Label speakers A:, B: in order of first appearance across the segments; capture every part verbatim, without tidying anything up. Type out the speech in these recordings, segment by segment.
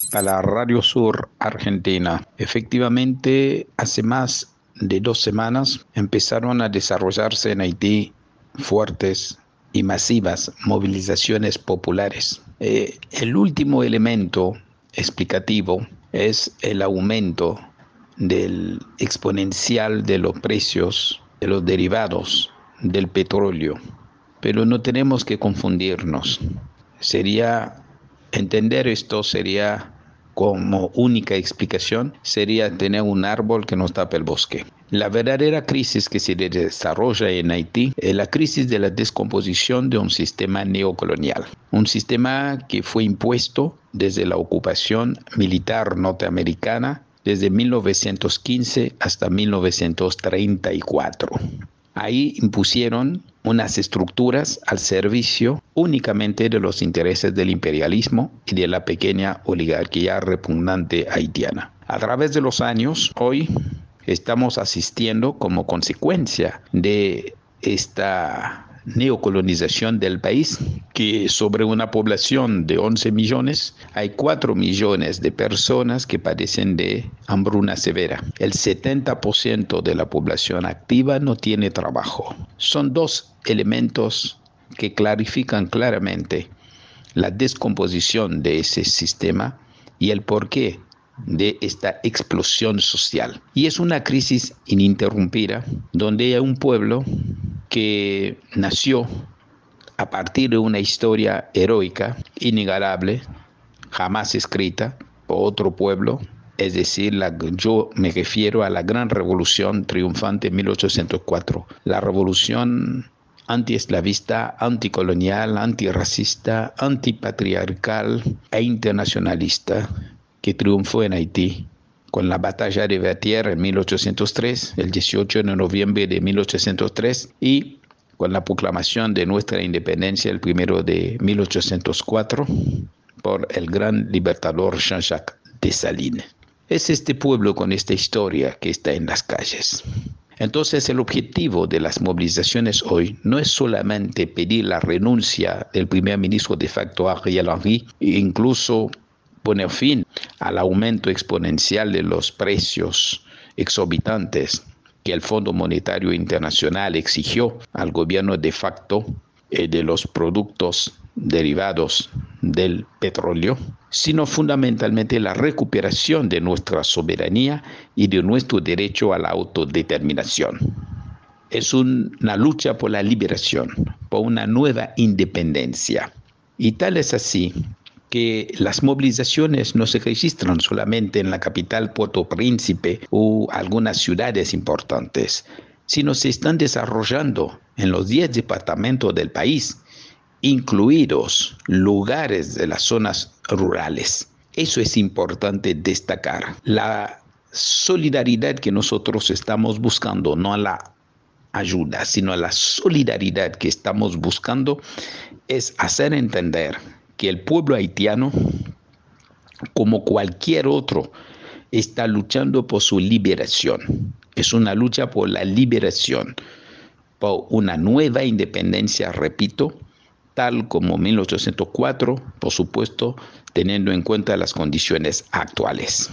A: A la Radio Sur Argentina. Efectivamente, hace más de dos semanas empezaron a desarrollarse en Haití fuertes y masivas movilizaciones populares. Eh, el último elemento explicativo es el aumento del exponencial de los precios de los derivados del petróleo. Pero no tenemos que confundirnos. Sería entender esto sería como única explicación sería tener un árbol que nos tapa el bosque. La verdadera crisis que se desarrolla en Haití es la crisis de la descomposición de un sistema neocolonial, un sistema que fue impuesto desde la ocupación militar norteamericana desde mil novecientos quince hasta mil novecientos treinta y cuatro. Ahí impusieron unas estructuras al servicio únicamente de los intereses del imperialismo y de la pequeña oligarquía repugnante haitiana. A través de los años, hoy estamos asistiendo como consecuencia de esta neocolonización del país, que sobre una población de once millones, hay cuatro millones de personas que padecen de hambruna severa. El setenta por ciento de la población activa no tiene trabajo. Son dos elementos que clarifican claramente la descomposición de ese sistema y el porqué de esta explosión social. Y es una crisis ininterrumpida donde hay un pueblo que nació a partir de una historia heroica, inigualable, jamás escrita por otro pueblo, es decir, la, yo me refiero a la gran revolución triunfante en mil ochocientos cuatro, la revolución antiesclavista, anticolonial, antirracista, antipatriarcal e internacionalista que triunfó en Haití con la batalla de Vertières en mil ochocientos tres, el dieciocho de noviembre de mil ochocientos tres, y con la proclamación de nuestra independencia el primero de mil ochocientos cuatro por el gran libertador Jean-Jacques Dessalines. Es este pueblo con esta historia que está en las calles. Entonces, el objetivo de las movilizaciones hoy no es solamente pedir la renuncia del primer ministro de facto Ariel Henry, e incluso poner fin al aumento exponencial de los precios exorbitantes que el Fondo Monetario Internacional exigió al gobierno de facto eh, de los productos derivados del petróleo, sino fundamentalmente la recuperación de nuestra soberanía y de nuestro derecho a la autodeterminación. Es un, una lucha por la liberación, por una nueva independencia. Y tal es así que las movilizaciones no se registran solamente en la capital Puerto Príncipe o algunas ciudades importantes, sino se están desarrollando en los diez departamentos del país, incluidos lugares de las zonas rurales. Eso es importante destacar. La solidaridad que nosotros estamos buscando, no la ayuda, sino la solidaridad que estamos buscando, es hacer entender que el pueblo haitiano, como cualquier otro, está luchando por su liberación. Es una lucha por la liberación, por una nueva independencia, repito, tal como mil ochocientos cuatro, por supuesto, teniendo en cuenta las condiciones actuales.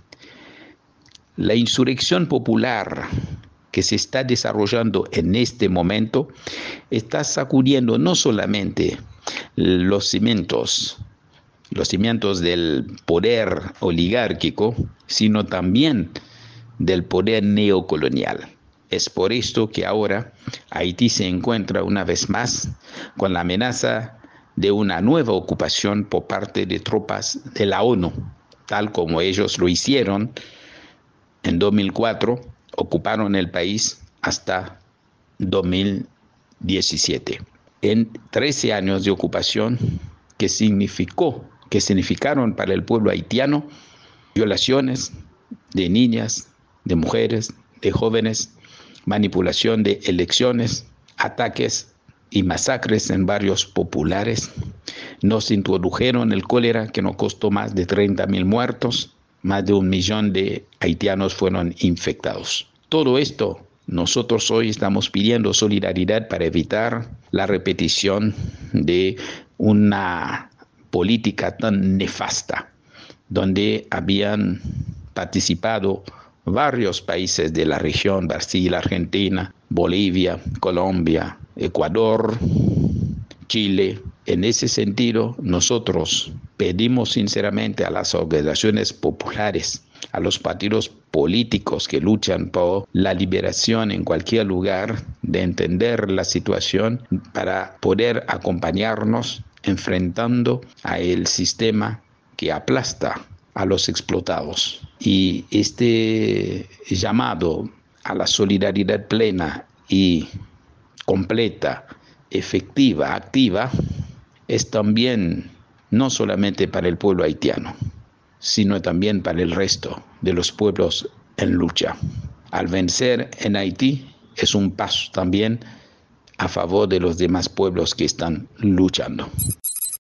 A: La insurrección popular que se está desarrollando en este momento está sacudiendo no solamente los cimientos, los cimientos del poder oligárquico, sino también del poder neocolonial. Es por esto que ahora Haití se encuentra una vez más con la amenaza de una nueva ocupación por parte de tropas de la ONU, tal como ellos lo hicieron en dos mil cuatro, ocuparon el país hasta dos mil diecisiete. En trece años de ocupación que significó, que significaron para el pueblo haitiano violaciones de niñas, de mujeres, de jóvenes, manipulación de elecciones, ataques y masacres en barrios populares. Nos introdujeron el cólera que nos costó más de treinta mil muertos, más de un millón de haitianos fueron infectados. Todo esto nosotros hoy estamos pidiendo solidaridad para evitar la repetición de una política tan nefasta donde habían participado varios países de la región: Brasil, Argentina, Bolivia, Colombia, Ecuador, Chile. En ese sentido, nosotros pedimos sinceramente a las organizaciones populares, a los partidos políticos que luchan por la liberación en cualquier lugar, de entender la situación para poder acompañarnos enfrentando a el sistema que aplasta a los explotados. Y este llamado a la solidaridad plena y completa, efectiva, activa, es también no solamente para el pueblo haitiano, sino también para el resto de los pueblos en lucha. Al vencer en Haití es un paso también a favor de los demás pueblos que están luchando.